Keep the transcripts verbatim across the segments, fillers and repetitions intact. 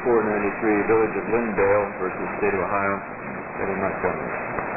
four ninety-three, Village of Lindale versus State of Ohio. Betty Montgomery.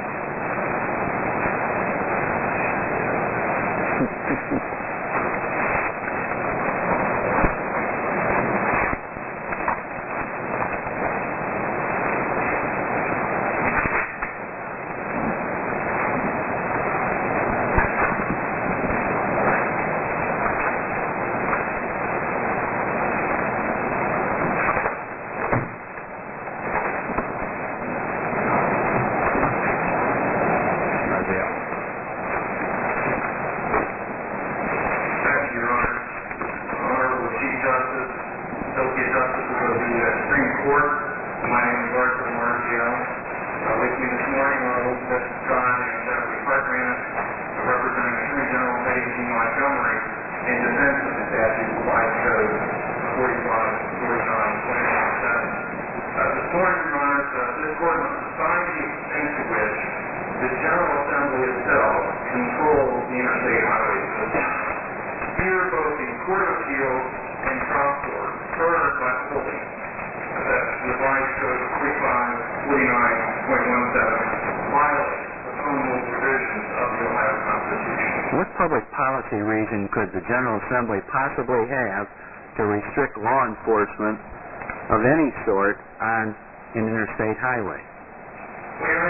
What public policy reason could the General Assembly possibly have to restrict law enforcement of any sort on an interstate highway? Well, Your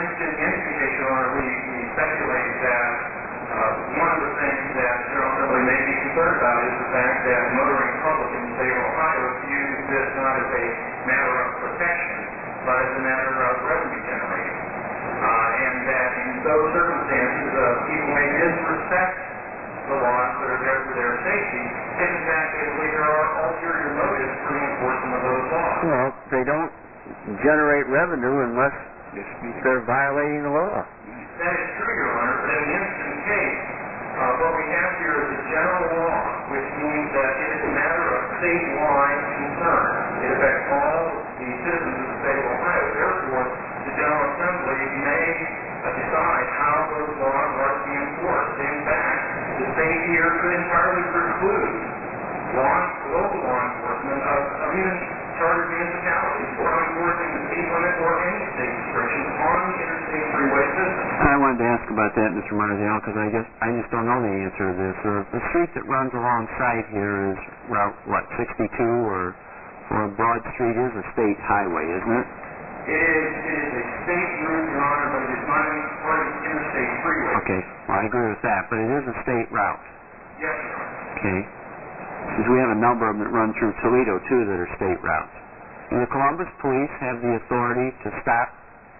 Honor, we, we speculate that uh, one of the things that the General Assembly may be concerned about is the fact that motoring public in the state of Ohio views this not as a matter of protection, but as a matter of revenue generation. Uh, and that in those circumstances, uh, people may disrespect the laws that are there for their safety, if in fact they believe there are ulterior motives for the enforcement of those laws. Well, they don't generate revenue unless they're violating the law. That is true, Your Honor, but in the instant case, uh, what we have here is a general law, which means that it is a matter of statewide concern. It affects all the citizens of the state of Ohio. Therefore, the General Assembly may uh, decide how those laws are to be enforced. In fact, the state here could entirely preclude law, local law enforcement of, of even chartered municipalities from enforcing the speed limit or any state restrictions on the interstate freeway system. I wanted to ask about that, Mister Marzano, because I just I just don't know the answer to this. Uh, the street that runs alongside here is Route what sixty-two, or or Broad Street is a state highway, isn't it? It is, it is a state route, Your Honor, but it is not any part of the interstate freeway. Okay, well, I agree with that, but it is a state route. Yes, Your Honor. Okay. Because we have a number of them that run through Toledo, too, that are state routes. Do the Columbus police have the authority to stop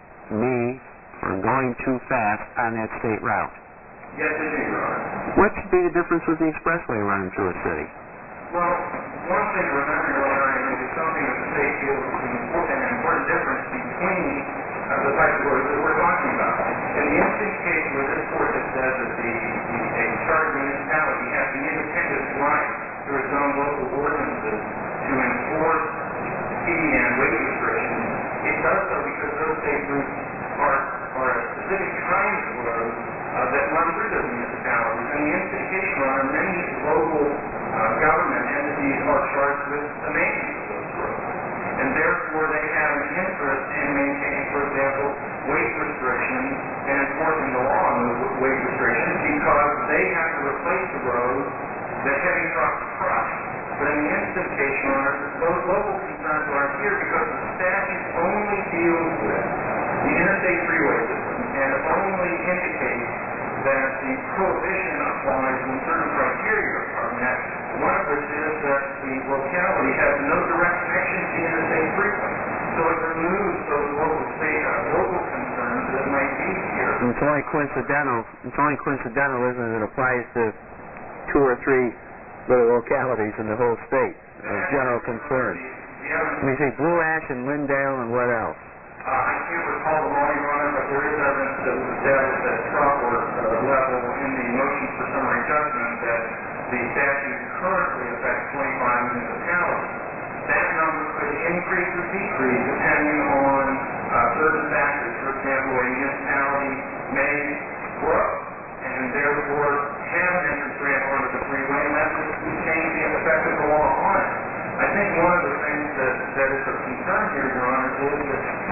me from going too fast on that state route? Yes, they do, Your Honor. What should be the difference with the expressway running through a city? Well, one thing to remember, Your Honor, and it is something that the state feels is an important, an important difference between uh, the type of roads that we're talking about. In the instant case where this court has said that the, the a chartered municipality has the independent right through its own local ordinances to enforce speeding and weight restrictions, it does so because those state routes are, are a specific kind of road uh, that run through those municipalities. In the instant case, Your Honor, many local uh, government entities are charged with the maintenance of those roads. And therefore, they have an interest in maintaining, for example, weight restrictions and enforcing the law on those weight restrictions because they have to replace the roads that heavy trucks crush. But in the instant case, Your Honor, those local concerns aren't here because the statute only deals with the interstate freeway system and only indicates that the prohibition applies when certain criteria are met, one of which is that the locality has no direct connection to the interstate freeway. So it removes those local state, uh, local concerns that might be here. And it's only coincidental. It's only coincidental, isn't it? It applies to two or three little localities in the whole state of general concern. Let me see, Blue Ash and Lindale and what else? Uh, I can't recall the law, Your Honor, but there is evidence that was established at trial court uh, level in the motion for summary judgment that the statute currently affects twenty-five municipalities. That number could increase or decrease depending on uh, certain factors. For example, a municipality may grow and therefore have an entrance ramp onto the freeway, and that would change the effect of the law on it. I think one of the things that, that is of concern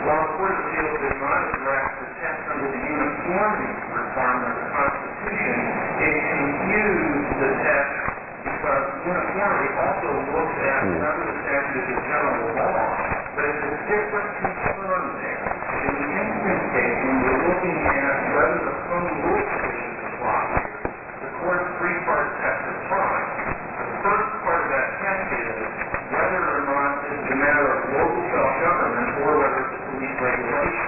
While the Court of Appeals did not address the test under the uniformity requirement of the Constitution, it confused the test because uniformity also looks at whether the statute is a general law, but it's a different concern there. In the instant case, when we're looking at whether the home rule provisions apply here, the Court's three-part test applies. The first part of that test is whether or not it's a matter of local self-government or whether it's a police regulation.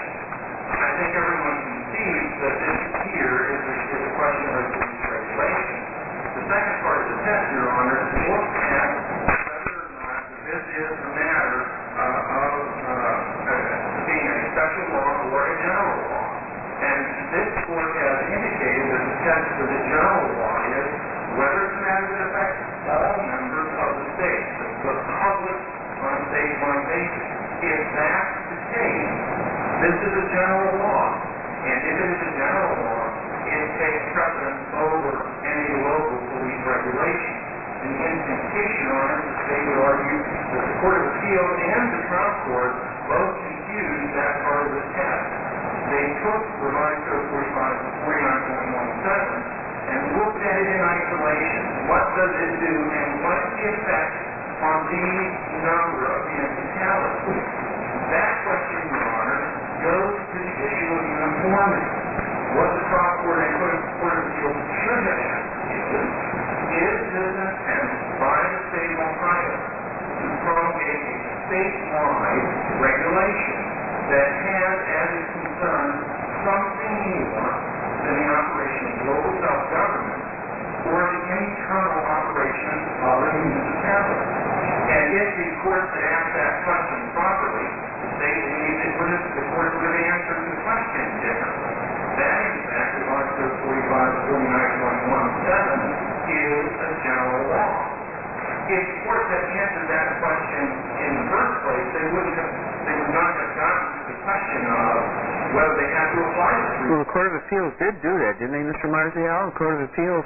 I think everyone concedes that this here is a, is a question of police regulation. The second part of the test, Your Honor, looks at whether or not this is a matter uh, of uh, being a special law or a general law. And this Court has indicated that the test for the general law is whether it's a matter that affects all members of the state, the public on a statewide basis. If that's the case, this is a general law. And if it is a general law, it takes precedence over any local police regulation. In the instant case, Your Honor, the state would argue that the Court of Appeals and the trial court both confused that part of the test. They took Revised Code forty-nine point one seven and looked at it in isolation. What does it do and what's the effect on the number of municipalities? That question, Your Honor, goes to the issue of uniformity. What the trial court and Court of Appeals should have asked is, is this an attempt by the state of Ohio to promulgate a statewide regulation that has as its concern something more than the operation of local self-government or the internal operation of a municipality? And if the court had asked that question properly, they believed it would have, the court would have answered the question differently. That, in fact, Revised Code forty-nine point one seven is a general law. If the court had answered that question in the first place, they wouldn't have, they would not have gotten to the question of whether they had to apply the three. Well, the Court of Appeals did do that, didn't they, Mister Marzial? The Court of Appeals,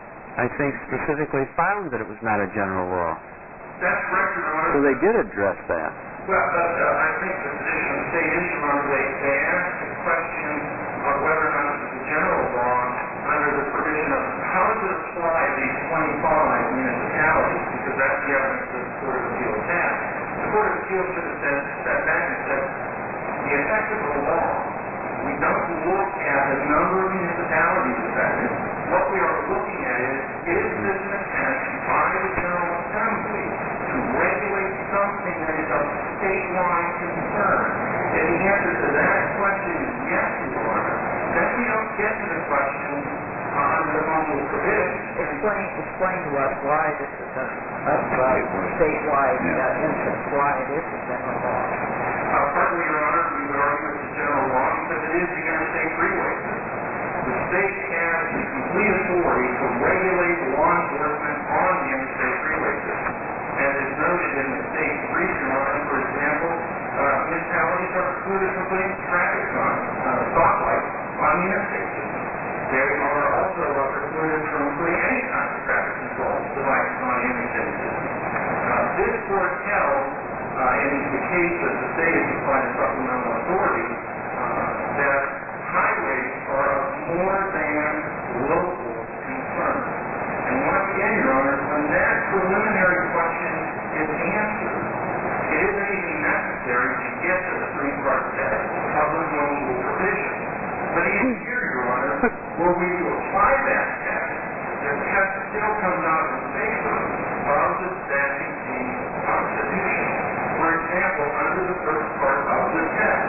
I think, specifically found that it was not a general law. That's correct, Your Honor. So they did address that. Well, but uh, I think the position of the state is, Your Honor, they, they asked the question of whether or not it's a general law under the provision of how does it apply to these twenty-five municipalities, because that's the evidence that the Court of Appeals has. The Court of Appeals should have said, stepped back and said, the effect of the law, we don't look at the number of municipalities affected. What we are looking at is, is this an attempt by the General Assembly to regulate something that is of statewide concern? If the answer to that question is yes, Your Honor, then we don't get to the question on the local provision. Explain, explain to us why this is a, a, a statewide uh, interest, why it is a general law. Uh, partly, Your Honor, we would argue it's a general law because it is the interstate freeway system. The state has the complete authority to regulate law enforcement on the interstate freeway system. As is noted in the state's brief, Your Honor, for example, uh, municipalities are precluded from putting traffic signs, uh, stoplights on the interstate system. They are also uh, precluded from putting any kind of traffic control device on the interstate system. Uh, this court held, uh, in the case that the state has applied a supplemental authority, uh, that highways are of more than local concern. And once again, Your Honor, when that preliminary question is answered, it isn't even necessary to get to the three-part test of the local provision. But even here, Your Honor, were we to apply that test, the test still comes out in favor of the statute being constitutional. For example, under the first part of the test,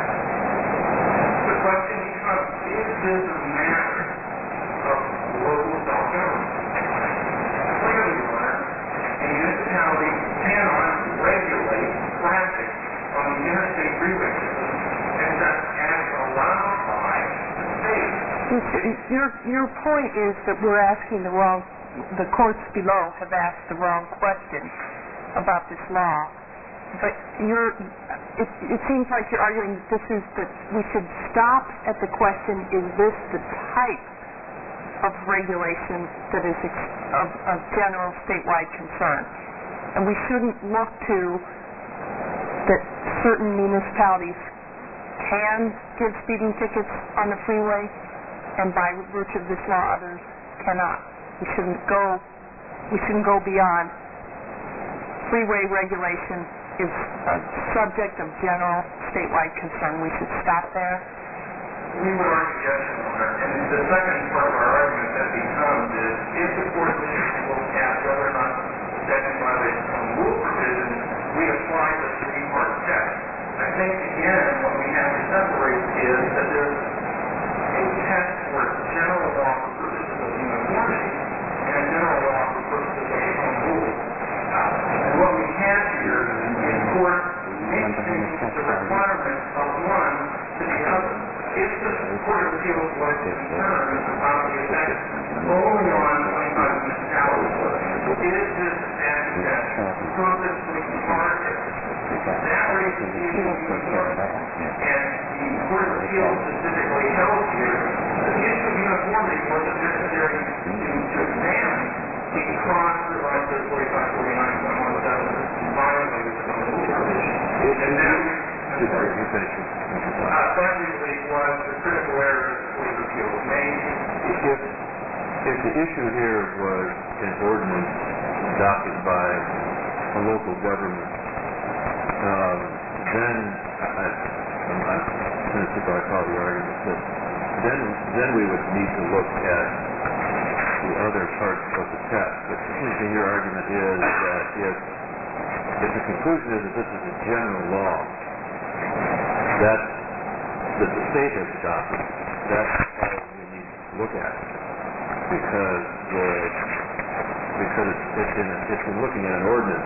the question becomes, is this a matter of local self-government? Clearly, Your Honor, a municipality cannot regulate traffic on the interstate freeway system except as allowed by the state. Your, your point is that we're asking the wrong, the courts below have asked the wrong question about this law. But you're, it, it seems like you're arguing that this is that we should stop at the question, is this the type of regulation that is ex- of, of general statewide concern? And we shouldn't look to that certain municipalities can give speeding tickets on the freeway, and by virtue of this law, others cannot. We shouldn't go, we shouldn't go beyond. Freeway regulation is a subject of general statewide concern. We should stop there. We would argue yes, Your Honor. And the second part of our argument that becomes is, if the court wishes to look at whether or not the statute violates some rule provisions, we apply the three-part test. I think, again, what we have to separate is that there's a test for general law for purposes of uniformity and a general law for purposes of some rule. And what we have here is court mixing the requirements of one to the other. If the Court of Appeals was concerned about the effect only on twenty-five municipalities, is this statute purposely targeted? That raises the issue of uniformity. And the Court of Appeals specifically held here that the issue of uniformity wasn't necessary to, to examine because the right to forty-five forty-nine point one seven violated some rule provision. And that Uh, that really was the critical error that the Court of Appeals made. If, if the issue here was an ordinance adopted by a local government, um, then I, I'm not going to I follow the argument, but then then we would need to look at the other parts of the test. But usually your argument is that if if the conclusion is that this is a general law that that the state has adopted, that's all we need to look at, because the because it's, it's in a, it's in looking at an ordinance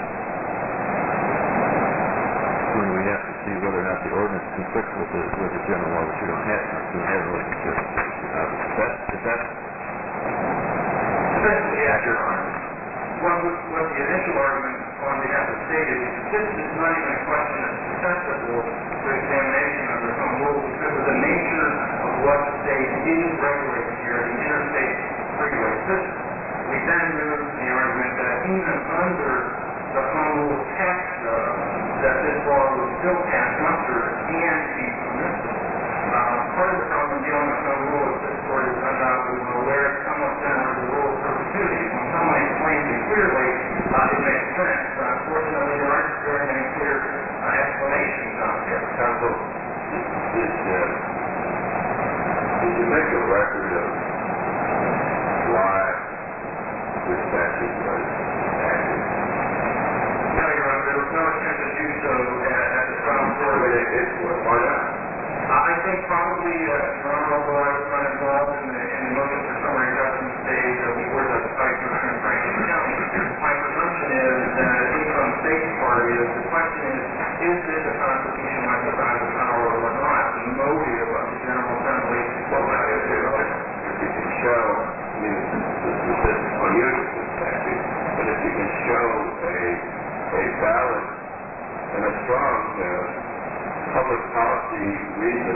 when we have to see whether or not the ordinance conflicts with the with the general law, which we don't have. We don't have a relationship. Uh, is that is that essentially accurate? What, what the initial argument on behalf of the state is, this is not even a question that's susceptible to examination under some rules because of the nature of what the state is regulating here, the interstate freeway system. We then move to the argument that even under the home rule text, uh, that this law would still pass muster and be permissible. Uh, part of the problem dealing with home rule is this court is undoubtedly aware it's somewhat similar to the rule of perpetuity. When someone explains it clearly, uh, it makes sense. But unfortunately, there aren't very many clear uh, explanations out there. Counsel, did, uh, did you make a record of why this statute was acted? No, Your Honor, there was no attempt to do so at, at the trial court. But it, it was, why not? I think probably, uh, Your Honor, although I was not involved in the, in the motion for summary judgment stage, uh, we were the site of Franklin County. My presumption is that even from the state's part is, the question is, is this a constitutional exercise of power or not? The motive of the General Assembly. Well, now, if, if, if you can show, I mean, this is an unusual statute, but if you can show a, a valid and a strong uh, public policy reason,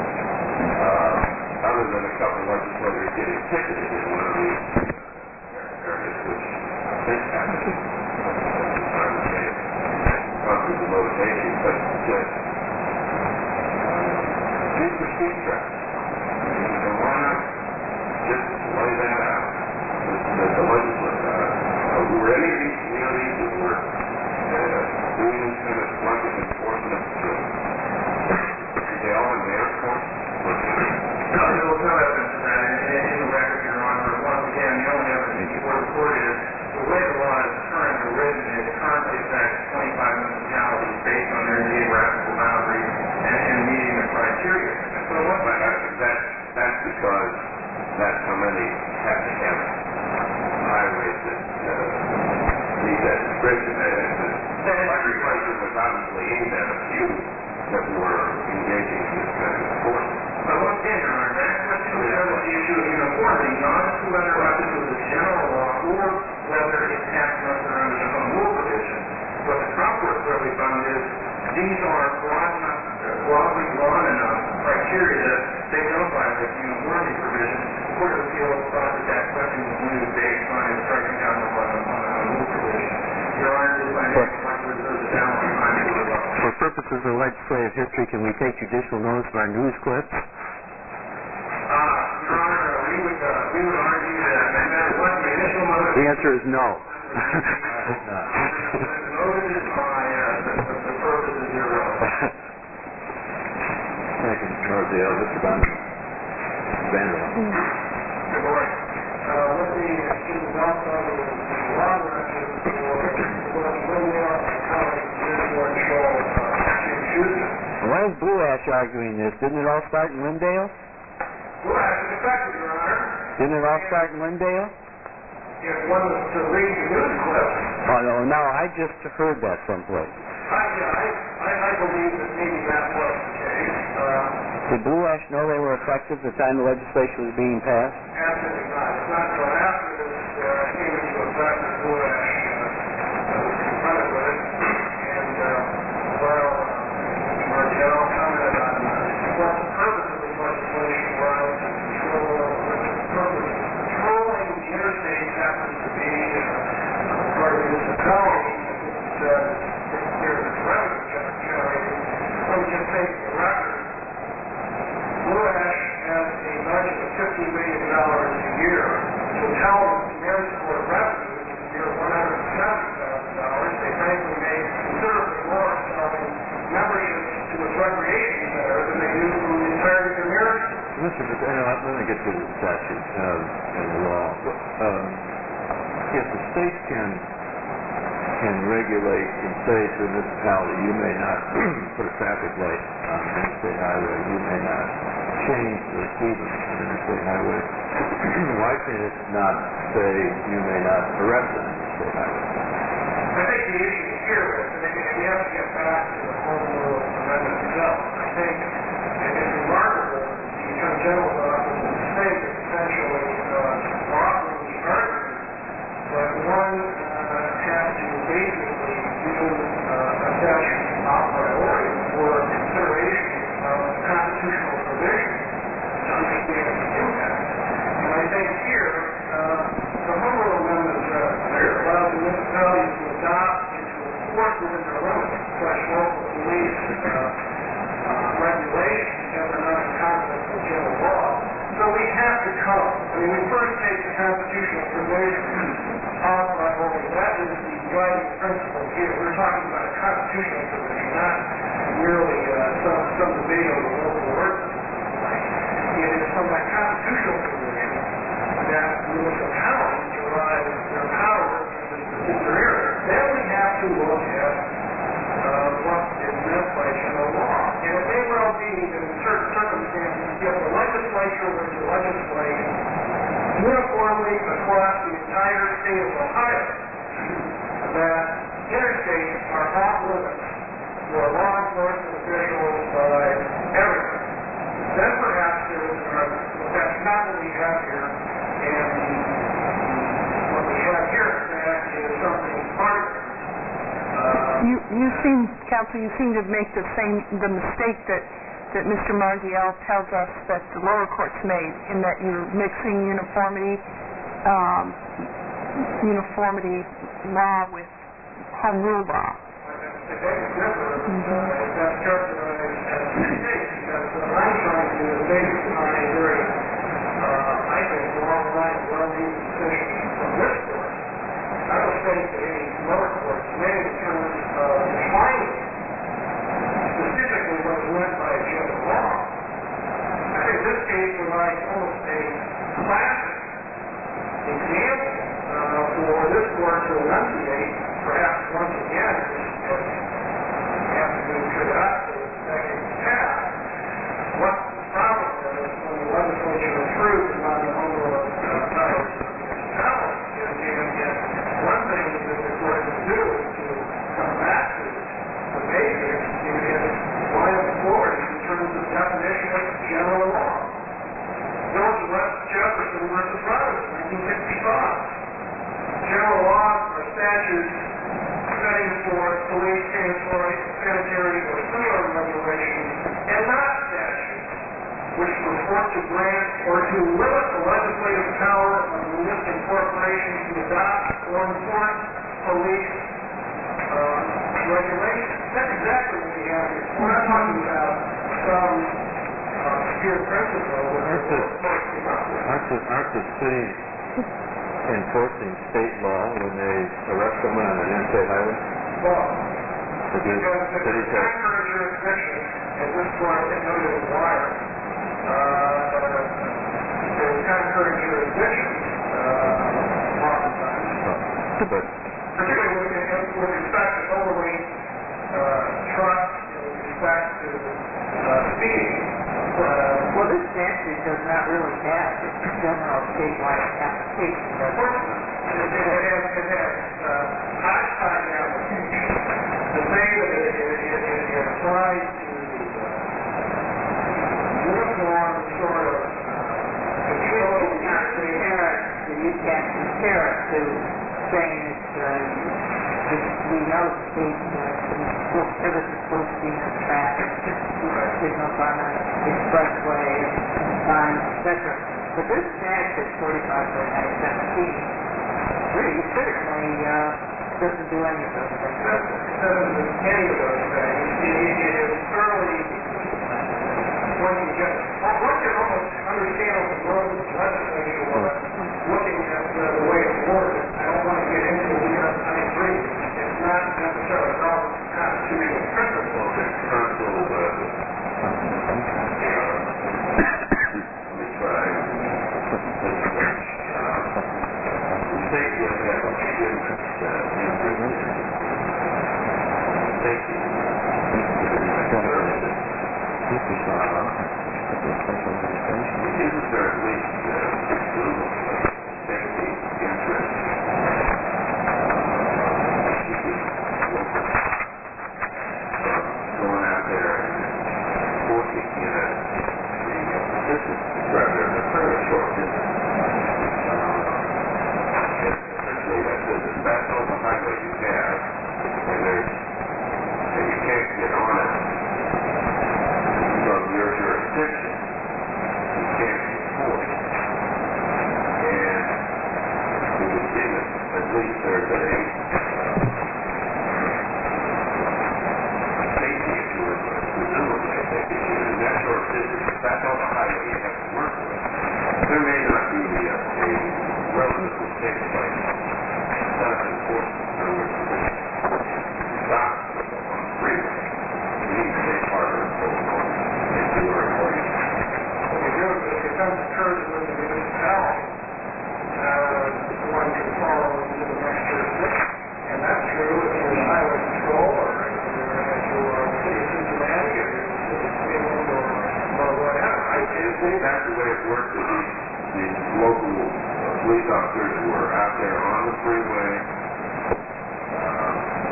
uh, other than a couple of legislators getting ticketed in one of these areas, which I think happened, I would say, probably the motivation, but uh, these were speed traps. And why not just lay that out? The, the legislature, uh, were any of these communities that were uh, doing this kind of blanket enforcement to they all in the Air Force? No, there was no evidence of that in, in the record, Your Honor. Once again, the only evidence before the court is the way the law is currently written, it currently affects twenty-five municipalities based on their geographical boundaries and, and meeting the criteria. So what might happen? That, that's because that's how many have to have highways that uh, meet that description. The legislature was obviously aimed at a few that were engaging in this kind of enforcement. But once again, Your Honor, that question was on the issue of uniformity, not as to whether or not this was a general law or whether it passed muster under the home rule provision. What the trial court clearly found is these are broad enough, broadly broad enough criteria that they don't violate the uniformity provision. The Court of Appeals thought that that question was moved based on its striking down the on the home rule provision. Your Honor, if I may, I'd like to reserve the balance of time for rebuttal. For purposes purposes of legislative history, can we take judicial notice of our news clips? Uh, Your Honor, uh, we would, uh, we would argue that no matter what the initial motive... The answer is no. The motive is high, uh, the, the, the purpose is irrelevant. Thank you, Mister Marziel. Mister Van Vandal. Good morning. Uh, with the students also, the law director for the Windmill and College District Control, uh, Jim Schuster. Why is Blue Ash arguing this? Didn't it all start in Lindale? Well, that's an effective, Your Honor. Didn't it all start in Lindale? If one was to read the news clip, Oh, no, no, I just heard that someplace. I, yeah, I, I, I believe that maybe that was the case. Uh, Did Blue Ash know they were effective at the time the legislation was being passed? Absolutely not. It's not until after this uh, came into effect that Blue Ash uh, was confronted with it. And uh, while uh, Mister Martell commented on uh, what the purpose of this legislation was, to control what the purpose of controlling the interstate happens to be uh, part of municipality, it's, uh, there's a revenue generated. Let me just say for the record, Blue Ash has a budget of fifty million dollars a year. Totality of marriage court revenues is near one hundred seventy thousand dollars. They frankly make considerably more selling memberships to its recreation center than they do from the entirety of their marriage. Mister But, you know, let me get to the statute um, and the law. Um, if the state can can regulate and say to a municipality, you may not put a traffic light on an interstate highway, you may not change the speed limit on an interstate highway, why can it not say you may not arrest on an interstate highway? I think the issue here is, and again, we have to get back to the home rule amendment itself. I think it is remarkable that the Attorney General's office in the state is essentially uh, offering the argument that one uh, has to basically do uh, a statute a priori for consideration of constitutional provision to understand its impact. And I think here, uh, the home rule amendment is rather clear. It allows the municipalities to adopt and to enforce within their limits such local police uh, uh, regulations that are not in conflict with general law. So we have to come. I mean, we first take the constitutional provision off priority. That is the guiding principle here. We're talking about a constitutional provision, not merely uh, some, some debate over local ordinance. It is from that constitutional provision that municipalities derive their power in this particular area. Then we have to look at uh, what is meant by general law. And it may well be that in certain circumstances, if the legislature were to legislate uniformly across the entire state of Ohio that interstates are off limits for law enforcement officials by everyone, then perhaps there is an argument. But that's not what we have here. And the, what we have here, in fact, is something far different. Uh, You, you seem, Counsel, you seem to make the same, the mistake that, that Mister Marziel tells us that the lower courts made, in that you're mixing uniformity, um, uniformity law with home rule law. I beg to differ, uh, if that's characterized as a mistake, because what I'm trying to do is based on a very, uh, I think, long line of well-being decisions from this court. I don't think that any lower courts made in terms of defining specifically what is meant by general law. I think this case provides almost a classic example uh, for this court to enunciate, perhaps once again, as we have to do periodically in decades past, what the problem is when the legislature approves on the home rule uh, powers of municipalities. And, and, and one thing that the court can do is to come back to the basics in its line of authority in terms of definition of general law. Village of West Jefferson versus Roberts, nineteen sixty-five. General laws are statutes setting forth police, sanitary, sanitary, or similar regulations, and not statutes which purport to grant or to limit the legislative power of the municipal corporation to adopt or enforce police uh, regulations. That's exactly what we have here. principle that Aren't the, we're talking about. aren't the, aren't the cities enforcing state law when they arrest someone on an interstate highway? Well, Or do because if cities it's have, contrary jurisdiction, at this point, it under the wire, uh, there's contrary jurisdiction, uh, oftentimes. but Particularly with, with respect to overweight, uh, trucks, with respect to, uh, speeding. Uh, Well, this statute does not really have a general statewide application, does Of it? course not. It, it has, it has, uh, hodgepodge application. The thing that it, it, it, it, it applies to, uh, uniform sort of, uh, control. You can't compare it, you can't compare it to saying that, uh, that we know the state, uh, will prohibit the posting of traffic, signals on the expressway, signs, et cetera. But this statute, forty-five thirty-nine seventeen, really certainly, uh, doesn't do any of those things. It doesn't do any of those things. It, it is thoroughly, one can get, one can almost understand what the role of the legislature was, looking at uh, the way it's worded. I don't want to get into it because I agree. It's not necessarily relevant to constitutional principle. Okay, Council, uh, uh, let me try. Uh, the state would have agreements that interest safety. Isn't there at least uh, some safety interest? Going out there and forcing, you know, the assistant driver in a very short distance. Uh, essentially, that's, the- that's all the highway you have, and there's, and you can't get on it from your jurisdiction. You can't be forced. And it would seem that at least there's a safety issue, or presumably a safety issue, in that short distance. If that's all the highway you have to work with, there may not be a, a relatively safe place. Not an enforcement. In other words, stop on the freeway. You need a safe harbor to pull over if you were employees. What we do is if it becomes occurs with the municipality, uh, one can follow into the next jurisdiction. And that's true if you're in highway control, or if you're, if you're a city of Cincinnati, or you're a city of Cleveland, or, or whatever. I Is that the way it worked with these, these local uh, police officers who were out there on the freeway, uh,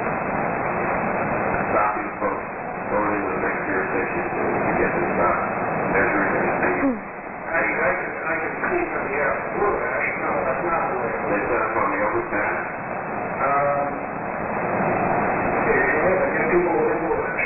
stopping folks, going into the next jurisdiction to, to get them stopped, measuring their speed? I, I can, I can see from the air, blue ash, no, that's not the way it They works. set up on the overpass? Um, occasionally, I get people with blue ash.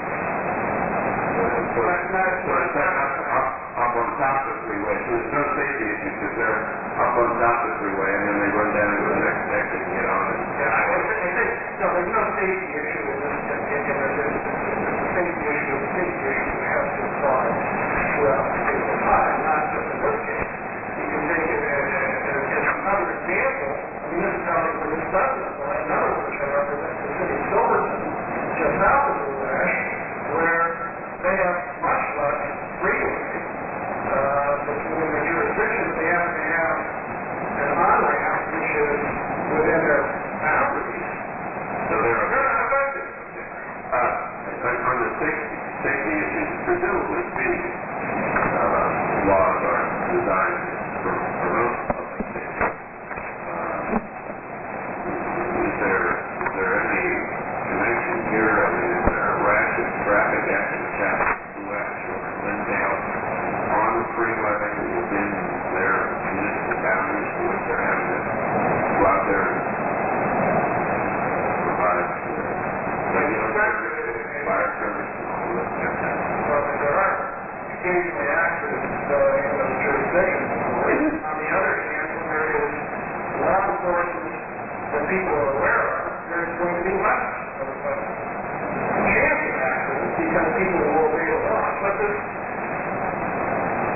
So But it's not, so it's set up, up, up on top of the freeway, so there's no safety issue because they're up on top of the freeway and then they run down to the next exit and get on it. Yeah, I I think, I think, no, there's no safety issue in this, in, in, in this instance. It's a safety issue, the safety issue that has to apply throughout the state of Ohio, not just in this case. You can take it as, as, as another example, a municipality where this doesn't apply, in other words, I represent the city of Silverton, just south of Blue Ash, where they have much less freedom, uh, within their jurisdiction, but they happen to have an on-ramp, which is within their boundaries. So they're, They're not affected. uh, on on the safety, safety issues, presumably speeding, uh, laws are designed to promote public safety. Uh, is there, is there any connection here? I mean, is there a rash of traffic accident which happens in Blue Ash or Lindale on the freeway within their municipal boundaries for which they're having to go out there and provide uh, regular service, fire service, and all this kind of stuff? Well, there are occasionally accidents uh, in those jurisdictions. On the other hand, when there is law enforcement that people are aware of, there's going to be less of a chance of accidents because people will obey the law. But this,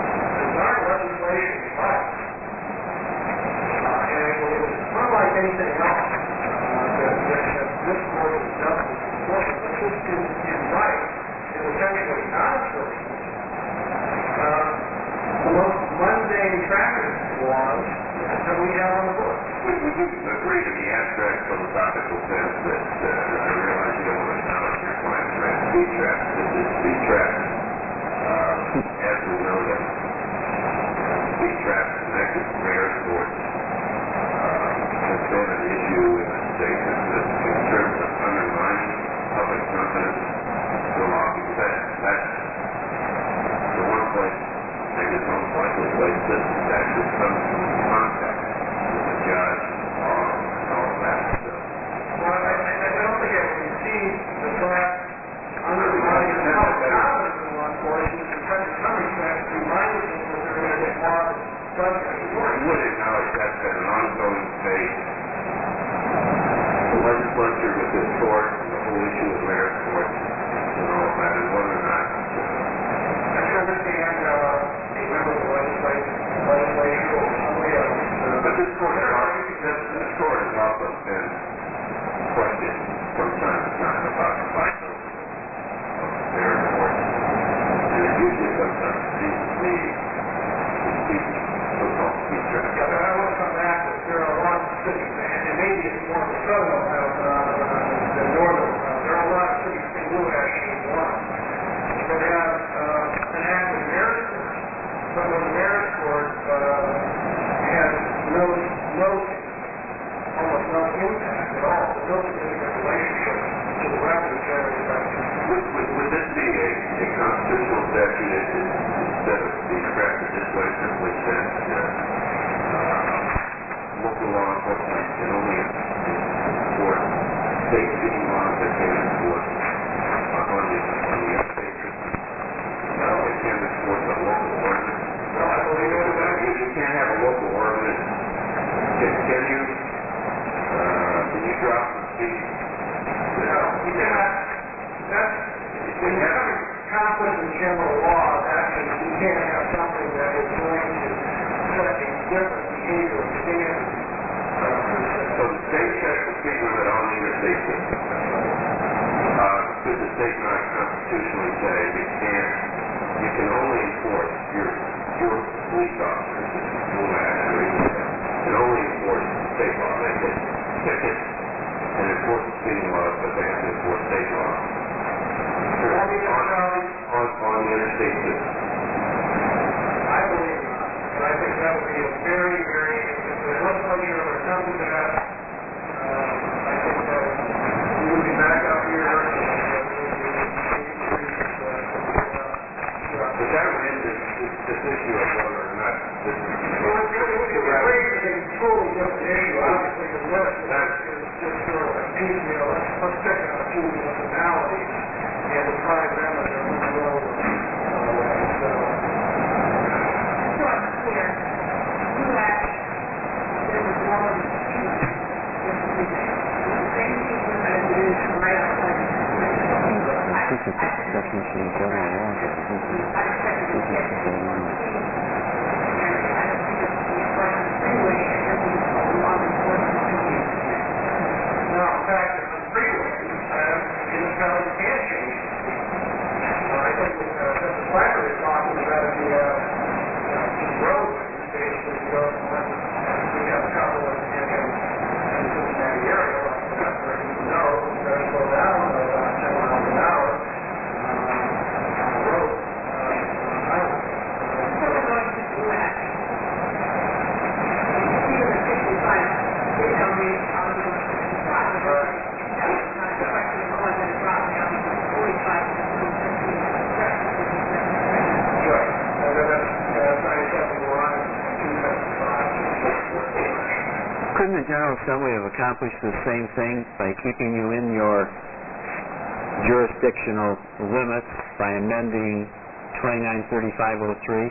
that, that should come in contact with the judge or and all of that stuff. Well, I, I, I don't think I can see the fact underlying the health knowledge of law enforcement, because in some respects, reminded them that they're going to get law subject to I would acknowledge that's been an ongoing debate. The legislature with this court, and the whole issue of merit courts, and all of that, and whether or not uh, I can understand uh, a member of the legislature, legislature or somebody else. Uh, but this court has also, this, this court has also been questioned from time to time about the viability of merit courts. And it usually comes up to the, the speech, so-called speech Yeah, but draft. I want to come back that there are a lot of cities, and and maybe it's more of a southern Ohio phenomenon than northern Ohio. There are a lot of cities, Saint Louis actually is one, that have uh, an active marriage court, but when the marriage court uh, has no, no, almost no impact at all, no significant relationship to the revenue generated by the Would, would, would this be a, a constitutional statute if it, instead of being crafted this way, simply said that uh, local law enforcement can only enforce state city laws that can enforce uh, on the on the state system? No, it can't enforce a local ordinance. No, I believe it. You, you can't have a local ordinance. Can, can you? Uh, can you drop the speed? No, you cannot, that's, when you have a conflict in general law, that means you can't have something that is going to set a different behavioral standard. uh, per se. So the state sets the speed limit on the interstate system. Uh, could the state not constitutionally say you can't, you can only enforce your, your police officers, your or can only enforce state law. They can ticket and enforce the speeding laws, but they have to enforce state law. Well, On, because, um, on, on the interstate system. I believe not, and I think that would be a very, very, if the legislature were to come to that, um, I think that we would be back up here, and uh, we would be increased, uh, uh, But that would end this, this, this issue of whether or not this is... Well, it's good. It would raise a totally different issue. Obviously, the list is just sort of a piecemeal. Let's, let's pick on a few municipalities and deprive them of their own role. So, So I'm clear, you asked, there was one of the students, the same people that is right outside the school. I think it's a definition of general law, but I think it's I expected to get specific to the law. and I don't think it's the question anyway, and then we call law enforcement to be now, in fact, it's a freeway. Uh, municipalities can change. Uh, I think what uh, Mister Slacker is talking about is the uh, uh, just roads. Basically, go from we have a couple in, in, in the Cincinnati area, like that, where you know it's going to slow down by about ten miles an hour um, on the road, uh, on the highway. So we're going to do that. Even the fifty-five, they tell me I was going to fifty-five, but that was not a question of going to drop down to forty-five to fifty. Right. And then that's, that's ninety-seven one and two seventy-five. Couldn't the General Assembly have accomplished the same thing by keeping you in your jurisdictional limits by amending twenty-nine thirty-five oh three?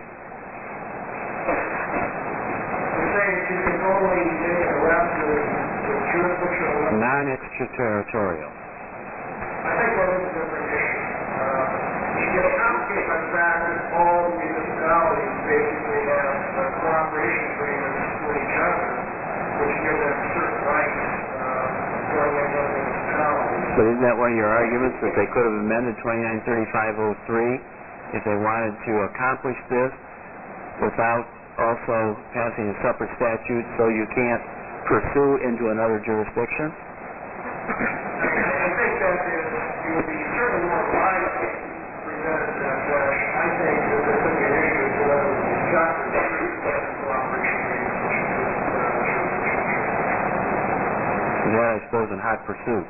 You're saying that you can only make an arrest with, with jurisdictional limits? Non-extraterritorial. I think that is a different issue. Uh, you get complicated by the fact that all municipalities basically have uh, cooperation agreements with each other, which give them certain rights uh, going into other municipalities. But isn't that one of your arguments, that they could have amended twenty-nine thirty-five oh three if they wanted to accomplish this without also passing a separate statute so you can't pursue into another jurisdiction? I think that is, it would be certainly more likely presented that way. I think that there could be an issue as to whether the chapter three cooperation agreement, which is just uh, jurisdiction. That, I suppose, in hot pursuit.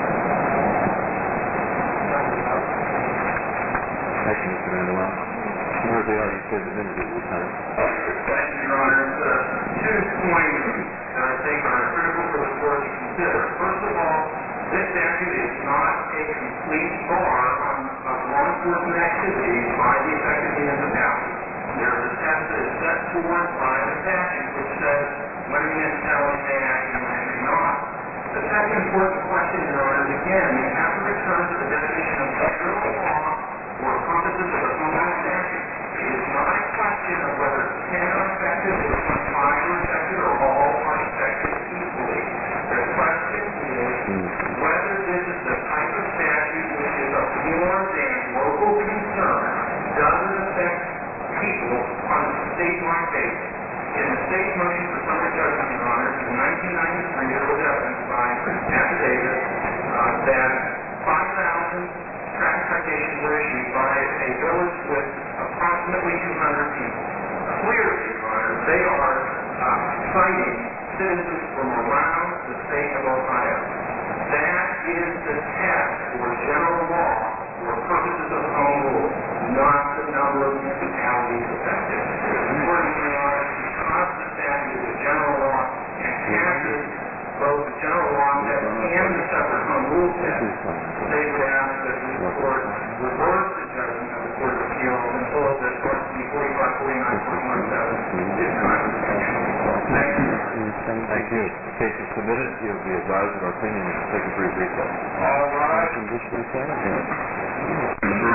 Thank you, Mister Mandela. Where they are, you said a minute at a time. Thank you, Your Honor. Uh, two points that I think are critical for the court to consider. First of all, this statute is not a complete bar on of law enforcement activities by the affected municipality. There is a test that is set forth by the statute which says when a municipality may act and when it may not. The second important question, Your Honor, is again, you have to return to the definition of federal law for purposes of the home rule statute. It is not a question of whether ten are affected or twenty-five are affected or all are affected equally. The question is whether this is the type of statute which is of more than local concern, doesn't affect people on a statewide basis. In the state motion for summary judgment, Your Honor, in nineteen ninety-three, there was evidence by affidavit uh, that five thousand traffic citations were issued by a village with approximately two hundred people. Clearly, Your Honor, they are uh, citing citizens from around the state of Ohio. That is the test for general law for purposes of home rule, not the number of municipalities affected. Accordingly, Your Honor, because the statute is a general law and passes both the general law test and the separate home rule test, they would ask that the court reverse the judgment of the Court of Appeals and hold that Part C forty-five forty-nine point one seven is constitutional. Thank you. Thank you. The case is submitted. You'll be advised of our opinion and take a brief recess. All right.